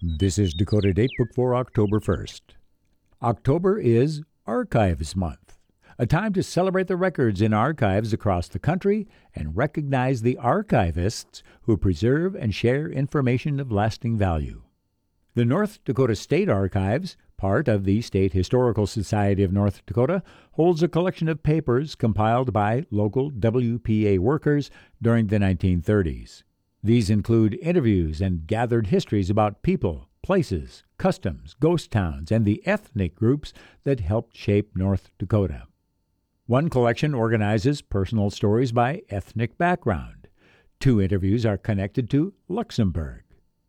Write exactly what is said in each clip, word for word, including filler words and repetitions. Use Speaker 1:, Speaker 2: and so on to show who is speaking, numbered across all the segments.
Speaker 1: This is Dakota Datebook for October first. October is Archives Month, a time to celebrate the records in archives across the country and recognize the archivists who preserve and share information of lasting value. The North Dakota State Archives, part of the State Historical Society of North Dakota, holds a collection of papers compiled by local W P A workers during the nineteen thirties. These include interviews and gathered histories about people, places, customs, ghost towns, and the ethnic groups that helped shape North Dakota. One collection organizes personal stories by ethnic background. Two interviews are connected to Luxembourg.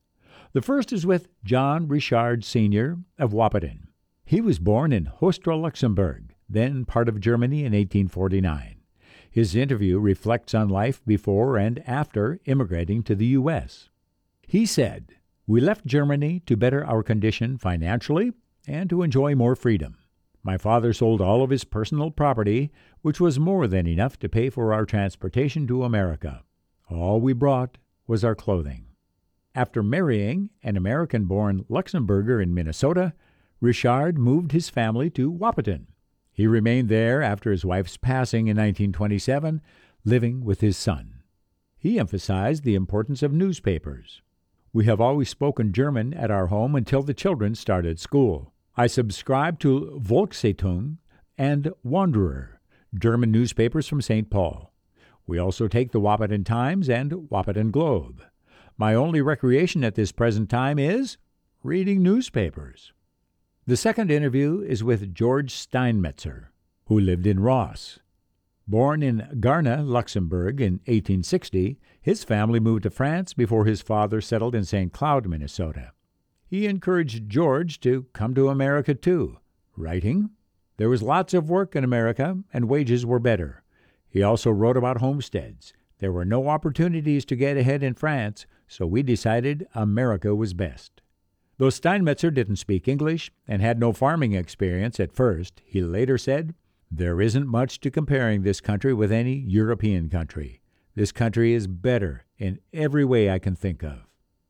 Speaker 1: The first is with John Richard Senior of Wahpeton. He was born in Hostra, Luxembourg, then part of Germany in eighteen forty-nine. His interview reflects on life before and after immigrating to the U S. He said, "We left Germany to better our condition financially and to enjoy more freedom. My father sold all of his personal property, which was more than enough to pay for our transportation to America. All we brought was our clothing." After marrying an American-born Luxembourger in Minnesota, Richard moved his family to Wahpeton. He remained there after his wife's passing in nineteen twenty-seven, living with his son. He emphasized the importance of newspapers. "We have always spoken German at our home until the children started school. I subscribe to Volkszeitung and Wanderer, German newspapers from Saint Paul. We also take the Wahpeton Times and Wahpeton Globe. My only recreation at this present time is reading newspapers." The second interview is with George Steinmetzer, who lived in Ross. Born in Garna, Luxembourg in eighteen sixty, his family moved to France before his father settled in Saint Cloud, Minnesota. He encouraged George to come to America too, writing, "There was lots of work in America, and wages were better." He also wrote about homesteads. "There were no opportunities to get ahead in France, so we decided America was best." Though Steinmetzer didn't speak English and had no farming experience at first, he later said, "There isn't much to comparing this country with any European country. This country is better in every way I can think of."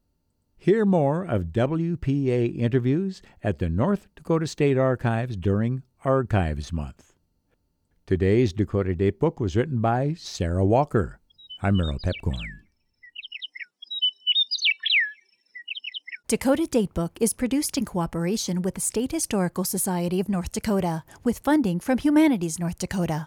Speaker 1: Hear more of W P A interviews at the North Dakota State Archives during Archives Month. Today's Dakota Datebook was written by Sarah Walker. I'm Merrill Pepcorn.
Speaker 2: Dakota Datebook is produced in cooperation with the State Historical Society of North Dakota, with funding from Humanities North Dakota.